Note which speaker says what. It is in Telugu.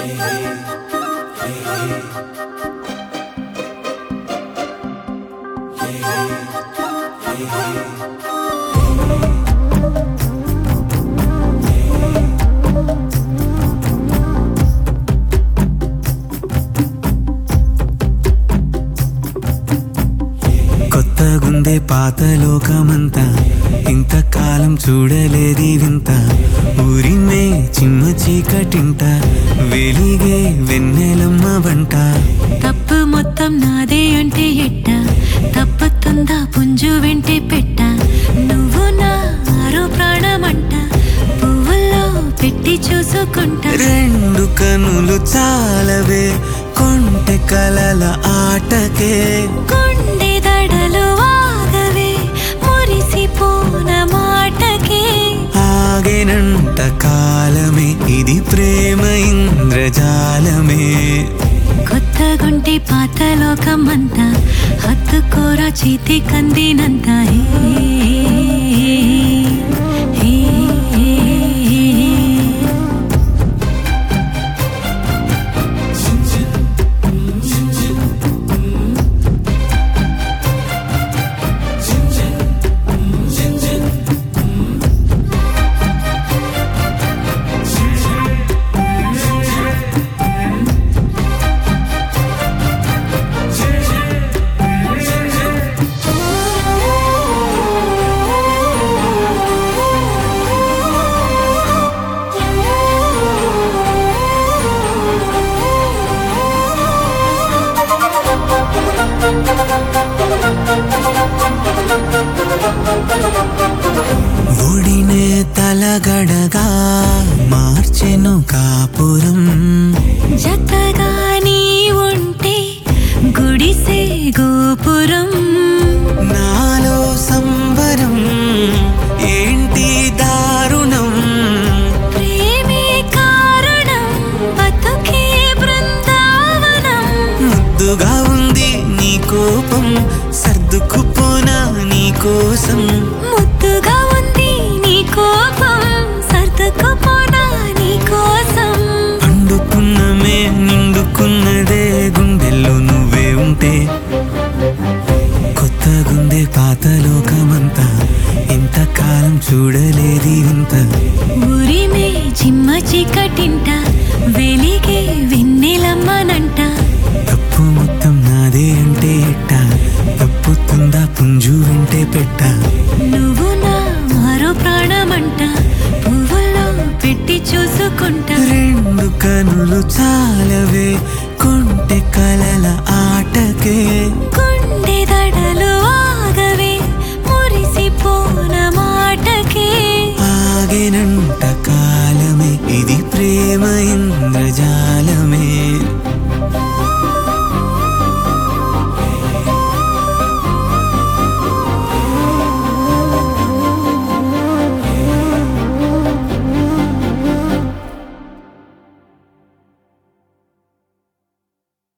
Speaker 1: కొత్తగుందే పాత లోకమంతా, ఇంతకాలం చూడలేది వింత. ఊరిమే చిమ్మ చీకటింట, వెలిగే వెన్నెలమ్మ వంట.
Speaker 2: తప్పు మొత్తం నాదే అంటే ఎట్ట, తప్పుతుందా పుంజు వెంటే పెట్ట. నువ్వు నా ఆరో ప్రాణమంట, పువ్వుల్లో పెట్టి చూసుకుంటా.
Speaker 1: రెండు కనులు చాలవే కొంటె కలల ఆటకే,
Speaker 2: గుండె దడలు ఆగవే మురిసిపోన మాటకే.
Speaker 1: ఆగేనంట కాలమే, ఇది ప్రేమ ఇంద్రజాలమే.
Speaker 2: కొత్తగుంటే పాత లోకమంతా, హత్తుకోరా చేతి కందినంత.
Speaker 1: ఒడినే తలగడగా మార్చెను కాపురం.
Speaker 2: జతగా నీ ఉంటే గుడిసే గోపురం.
Speaker 1: నాలో సంబరం ఏంటి దారుణం,
Speaker 2: ప్రేమే కారణం బతుకే బృందావనం.
Speaker 1: ముద్దుగా ఉంది నీ కోపం, సర్దుకుపోనా నీ కోసం.
Speaker 2: ముద్దుగా ఉంది నీ కోపం, సర్దుకుపోనా నీ కోసం.
Speaker 1: అండుకున్నమే నిండుకున్నదే గుండెల్లో నువ్వే ఉంటే. కొత్తగుందే పాత లోకమంతా, ఇంతకాలం చూడలేది వింత.
Speaker 2: ఊరిమే చిమ్మ చీకటింట, వెలిగే వెన్నెలమ్మనంట.
Speaker 1: తప్పు మొత్తం నాదే అంటే ఎట్ట, తప్పుతుందా పుంజు వెంటే పెట్ట.
Speaker 2: నువ్వు నా మరో ప్రాణమంట, పువ్వుల్లో పెట్టి చూసుకుంటా.
Speaker 1: రెండు కనులు చాలవే కొంటె కలల ఆటకే,
Speaker 2: గుండె దడలు ఆగవే మురిసిపోన మాటకే.
Speaker 1: ఆగేనంట కాలమే, ఇది ప్రేమ